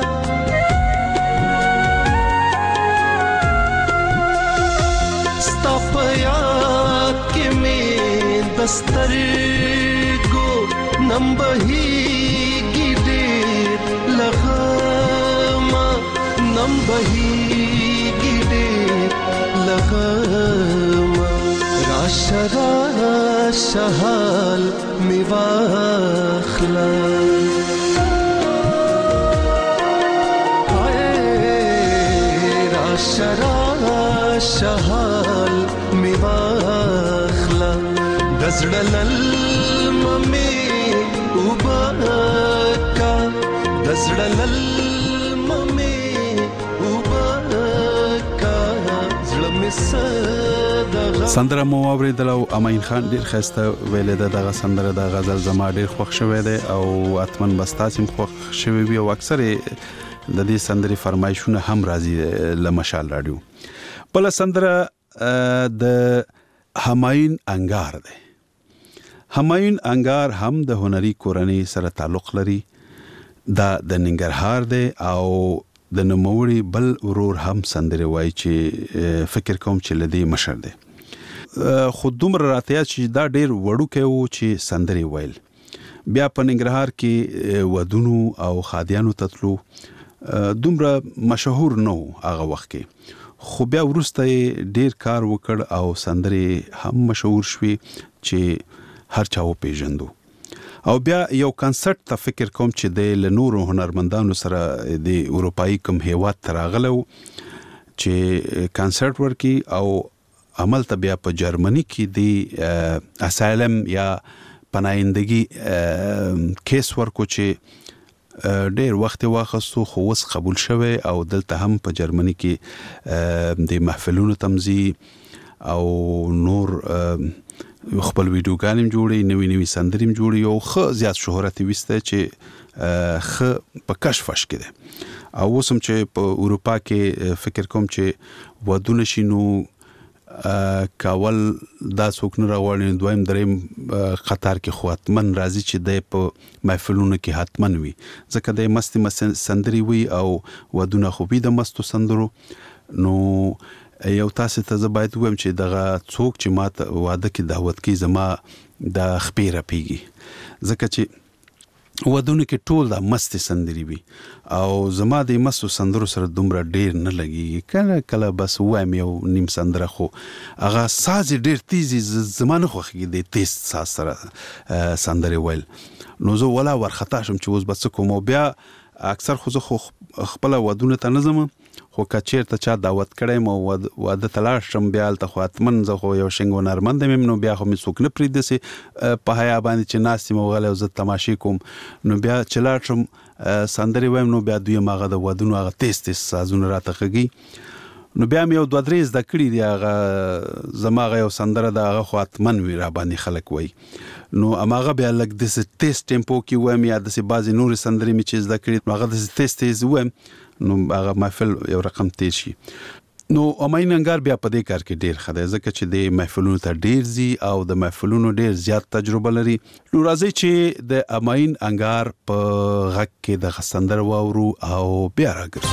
ستا په یاد کې مې دسترګو نمبهي کې ډېر لغما نمبهي کې ډېر لغما راشه حال می واخلا راشه حال می واخلا دزړل ممي وبکا دزړل ممي وبکا زړه سندره مو اوریدل او امین خان ډیر خسته ویل دغه سندره د غزل زما ډیر خوښ شوې ده او اتمن بستاسم خوښ شوې وي او اکثر د دې سندري فرمایشونه هم راځي ل مشال رادیو بل سندره د همایون انګار ده همایون انګار هم د هنري کورنۍ سره تعلق لري دا د ننګرهار ده او د نوموړي بل ورور هم سندره وای چې فکر کوم چې لدی مشر ده خود دومره راتیا چې دا ډیر وړوکی وو چې سندري ویل بیا په ننګرهار کې ودونو او خادیانو تطلو دومره مشهور نو هغه وخت کې خو بیا ورسته ډیر کار وکړ او سندري هم مشهور شوي چې هر چا و پیژندو او بیا یو کنسرت ته فکر کوم چې د لنور هنرمندانو سره د اروپאי کوم هیواد تراغلو چې کنسرت ورکی او عمل ته بیا په جرمني کې د اسایلم یا پناهندګي کیس ورکو چې ډېر وخت واخستو خو وس قبول شوه او دلته هم په جرمني کې د محفلونو تمزي او نور خپل ویډیوګانې جوړې نوې سندرې جوړې او خو زیات شهرت وسته چې خ په کشفش کړي او وسم چې په اروپا کې فکر کوم چې ودونه شینو کاول دا څوک نه راوړي دویم دریم قطر کې خواتمن راځي چې د په محفلونو کې حتمن وي ځکه د مستي سندري وي او ودونه خو به د مستو سندرو نو یو تاسو ته زبایت ویم چې دغه څوک چې ماته واده کې دعوت کې زما د خپيره پیږي ځکه چې ودونه کې ټول د مست سندري وي او زما د مستو سندرو سره دومره ډیر نه لګي کله بس وایم یو نیم سندره خو هغه ساز ډیر تیزی زمانه خوږي د تیز ساز سره سندري ویل نو زه ولا ورخطا شم چې اوس بس کوم بیا اکثر خو خپل ودونه ته نظم خو کچیر ته چا دعوت کړم او واده تلاشم بیا ته خاطمن زه خو یو شنګو نرمند مم نو بیا خو می څوک نه پریده سي په حیا باندې چې ناسي مو غل او زه تماشې کوم نو بیا چلاټم سندري وایم نو بیا دوی ماغه د ودونو هغه تیز سازونه راتخږي نو بیا مې یو دوه درې د کړي دی هغه زماغه یو سندره د هغه خاطمن وی را باندې خلک وای نو اماغه بیا لګ د تیز ټیمپو کې وایم یا د بازي نور سندري می چې د کړي هغه د تیز وایم نو هغه محفل یو رقم تیز شي نو امین انګار بیا په دې کار کې ډیر خدای ځکه چې د محفلونو ته ډیر زی او د محفلونو ډیر زیات تجربه لري نو راځي چې د امین انګار په غږ کې د سندر واورو او بیا راګرځو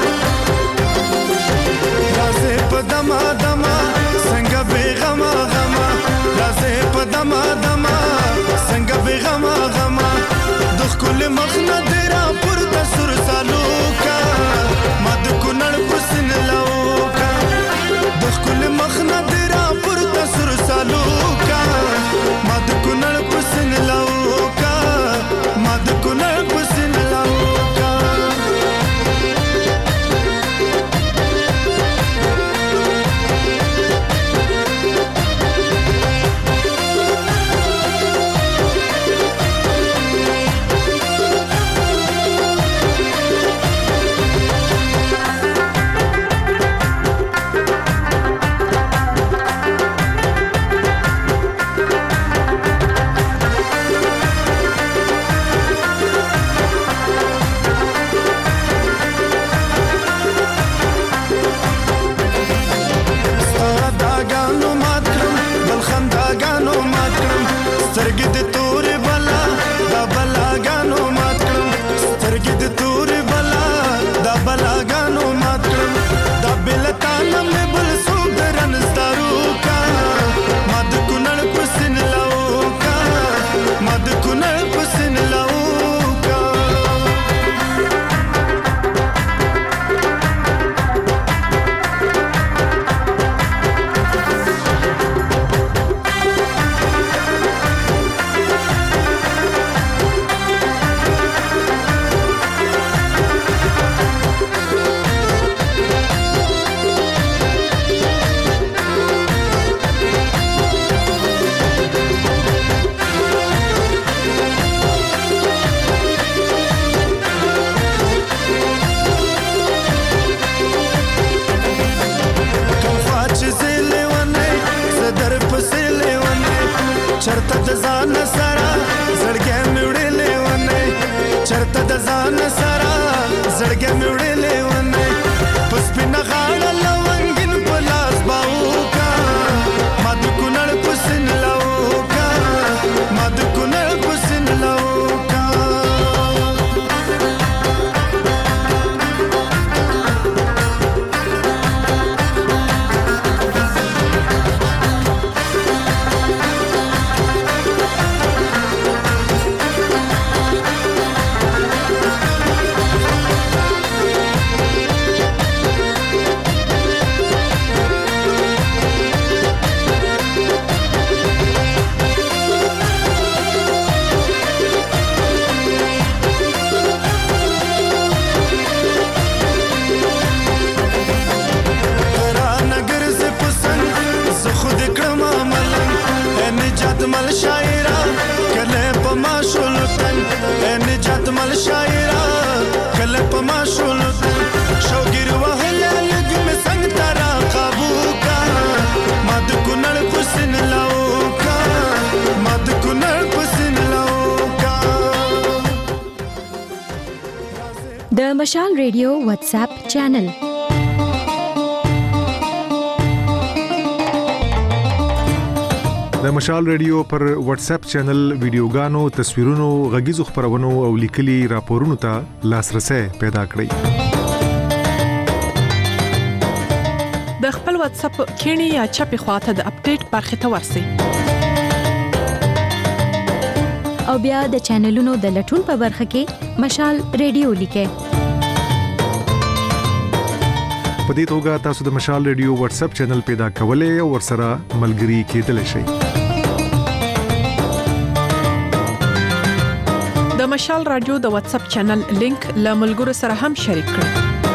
دما څنګه به غما مل شاعرا کله پما شولتن نجات مل شاعرا کله پما شولتن شوګر وهله لګ می څنګه ترا قابو کا مد کونړ پسن لاو کا مد کونړ پسن لاو کا. د مشال ریډیو واتس اپ چینل. د مشال ریډیو پر واتس اپ چینل ویډیوګانو، تصویرونو، غږیزو خبرونو او لیکلي راپورونو ته لاسرسي پیدا کړئ. د خپل واتس اپ کینی یا چپی خواته د اپډیټ برخه ته ورسی او بیا د چینلونو د لټون په برخه کې مشال ریډیو لیکه. په دې توګه تاسو د مشال ریډیو واتس اپ چینل پیدا کولای او ورسره ملګري کېدلی شئ. د مشال رادیو د واتس اپ چینل لینک له ملګرو سره هم شریک کړئ.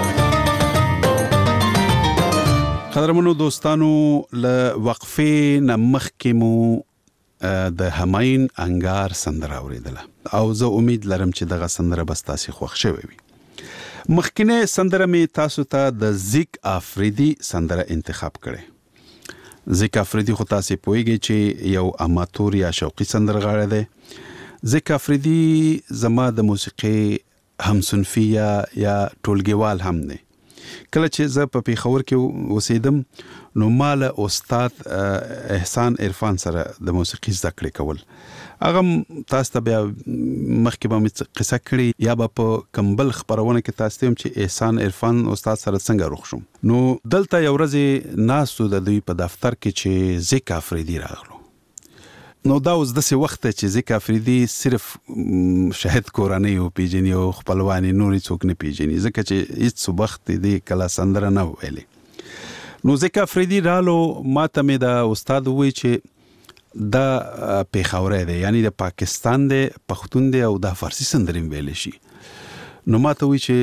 قدرمنو دوستانو، له وقفې نه مخکې مو د هماین انګار سندره اوریدله او زه امید لرم چې دغه سندره به ستاسو خوښ شوي وي. مخکینه سندره می تاسو ته د زیک افریدي سندره انتخاب کړي. زیک افریدي خو تاسو پوهیږئ چې یو اماتور یا شوقي سندرغاړی دی. زیک افریدي زما د موسیقي همصنفي یا ټولګیوال هم دی. کله چې زه په پیښور کې اوسېدم نو مال استاد احسان عرفان سره د موسیقي زده کړې کول. هغه تاسو ته بیا مخکې به قصه کړي یا به په کمبل خبرونه کې تاسو ته چې احسان عرفان استاد سره څنګه روغ شوم. نو دلته یو ورځ ناسو د دوی په دفتر کې چې زیک افریدي راغلو. نو دا اوس داسې وخت چې زیک افریدي صرف شهید کورنۍ او پیژني او خپلوانی نوري څوک نه پیژني ځکه چې هیڅ وخت دې کله سندره نه ویلي. نو زیک افریدي رالو ماته مې دا استاد وی چې دا پیښوري دی، یعنی د پاکستان دی، پښتون دی او دا فارسی سندرې ویل شي. نو ماته وی چې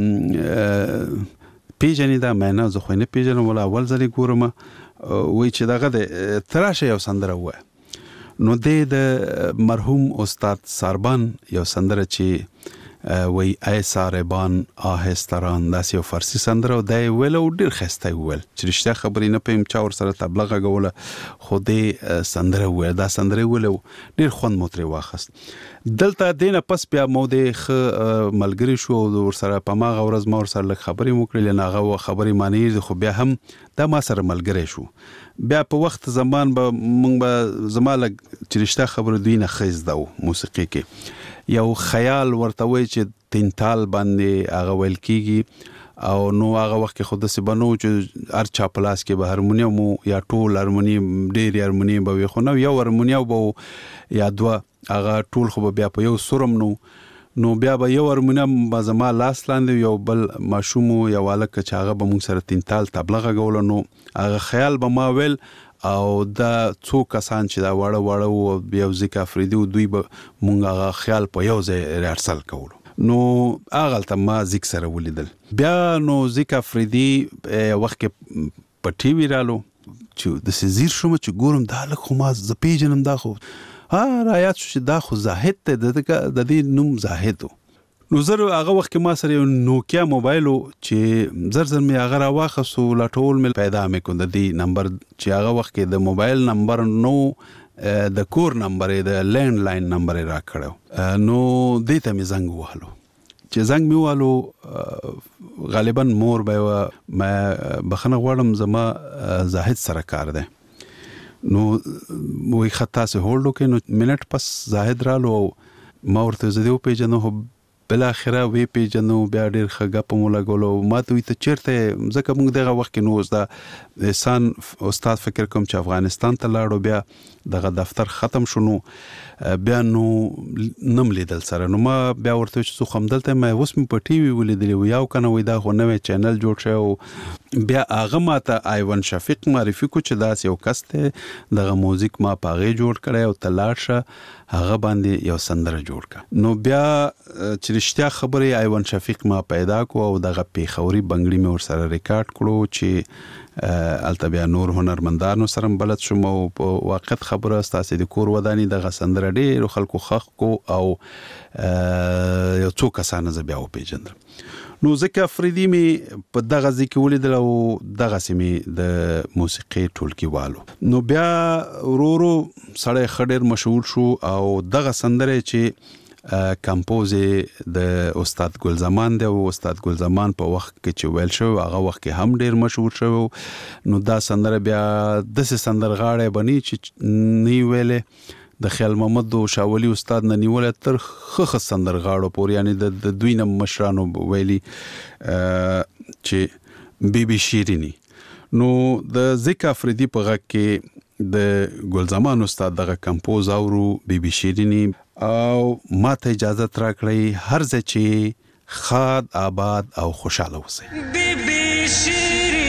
پیژني دا مې نه زه خو نه پیژنم ولا اول ځلې ګورم. وی چې دغه د تراشه یو سندره و. نو د مرحوم استاد ساربان یو سندره چې وی ای ساربان آهستران دا یو فارسی سندره او د ویل او ډیر خسته ویل چې رښتیا خبرې نه پېم چا ور سره تبلیغ غوله خو د سندره ویل دا سندره ویل ډیر خوند موتري واخست. دلته دینه پس بیا مو د ملګری شو ور سره په ما غورز ما ور سره خبرې وکړل نه غو خبرې معنی خو بیا هم دا ما سره ملګری شو. بیا په وخت زمان به مونږ به زماله چې رښتیا خبره دوی نه خیز دو موسیقي کې یو خیال ورته وای چې تینتال باندې هغه ویل کیږي او نو هغه وخت کې خود څه بنو چې هر چا پلاس کې به هارمونیم یا ټول هارمونیم ډیر هارمونیم به خو نو یو هارمونیم به یا دوا هغه ټول خو بیا په یو سرم نو بیا به یو هارمونیم به زما لاس لاندې یو بل ماشوم یو الک چې هغه به مونږ سره تینتال تبلیغ غول نو هغه خیال به ما ویل او دا څو کسان چې دا وړه او بیا زیک افریدي او دوی به مونږ هغه خیال په یو ځای ریهرسل کولو. نو هغه ته ما زیک سره ولیدل. بیا نو زیک افریدي وخت کې په ټي وی رالو چې د سزیر شوم چې ګورم دا لکه خو ما ز پیژنم دا خو رايات شو چې دا خو زاهد ته د دې نوم زاهد. نو زه هغه وخت کې ما سره یو نوکیا موبایل چې زر مې هغه راواخصو لا ټول مې پیدا مې کو د دې نمبر چې هغه وخت کې د موبایل نمبر نو د کور نمبر د لینډ لاین نمبر را کړو. نو دې ته مې زنګ وهلو چې زنګ مې والو غالبا مور به ما بخنه غواړم زما زاهد سره کار ده. نو وی خطا سه هولډ وکړ نو منټ پس زاهد رالو ما ورته زديو پیجنو بل اخره وی پیجنو بیا ډیر خګه په مولا غولو ما ته ته چیرته ځکه موږ دغه وخت کې نو دا احسان استاد فکر کوم چې افغانستان ته لاړو بیا دغه دفتر ختم شونو بیا نو نم لیدل سره نو ما بیا ورته چې خو همدلته ما اوس په ټي وی ولیدل یو کنه وای دا خو نوې چینل جوړ شو بیا هغه ماته ایوان شفیق معرفي کو چې دا یو کس ته دغه موزیک ما پاغه جوړ کړی او تلاشه هغه باندې یو سندره جوړ کړ. نو بیا چې رښتیا خبره ایوان شفیق ما پیدا کو او دغه پیښوري بنگړي مې ور سره ریکارډ کړو چې البته بیا نور هنرمندانو سره بلد شوم او په وخت خبره ستاسو د کور ودانی دغه سندره ډېر خلکو خخ کو او یو څو کسانه ز بیا وپیژندل. نو ځکه افریدي می په دغه ځکه ولیدل او دغه سیمه د موسیقي ټولګیوالو. نو بیا ورورو سړی خډر مشهور شو او دغه سندره چې کمپوز د استاد ګل زمان دی او استاد ګل زمان په وخت کې چې ویل شو هغه وخت کې هم ډیر مشهور شو. نو دا سندره بیا د سندرغاړي بني چې نی ویلې د خیال محمد او شاولی استاد نه نیول تر خخ سندرغاړو پور یعنی د دوی نه مشرانو ویلي چې بیبي شیرینی. نو د ذکر افریدي په غږ کې د ګل زمان استاد دغه کمپوز اورو بیبي شیرینی او ماته اجازه ترا کړی هر ځای چې خاد آباد او خوشاله اوسئ. بیبي شیرینی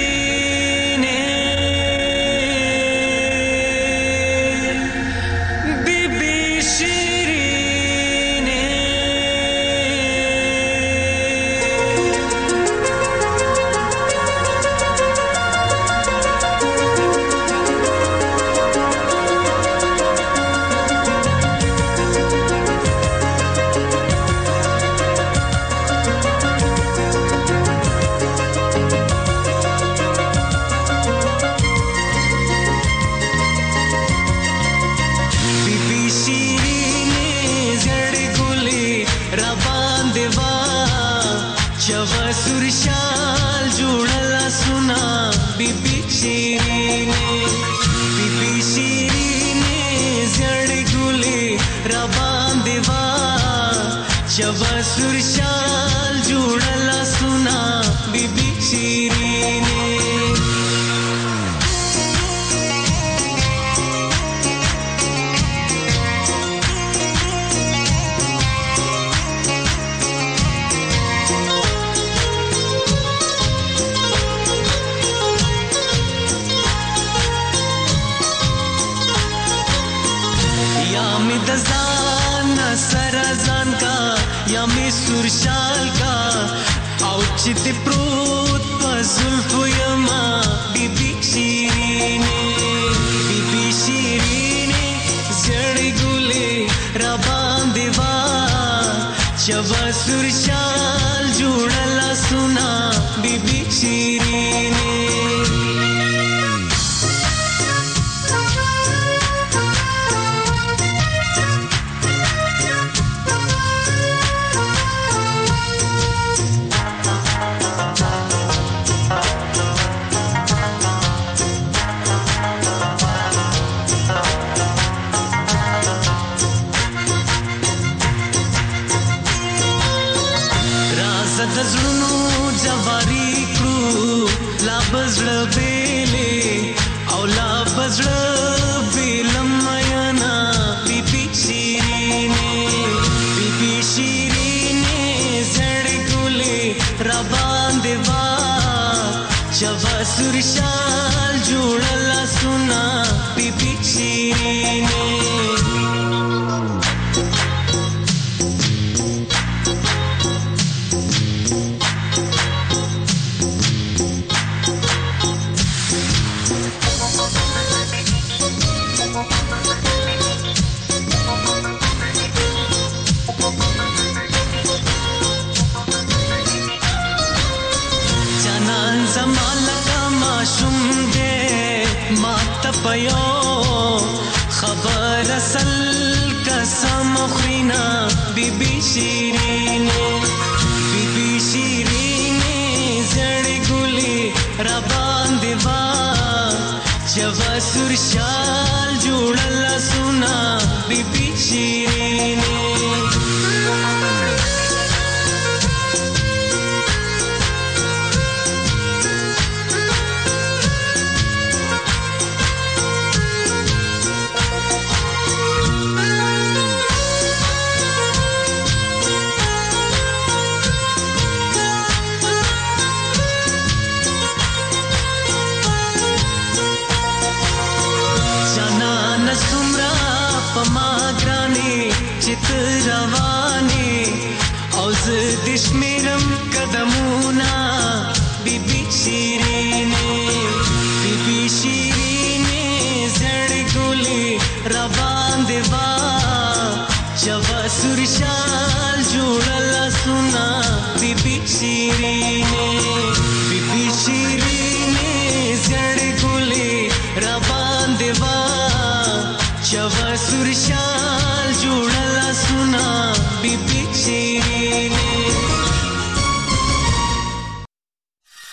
Surshal judala suna bibi shirine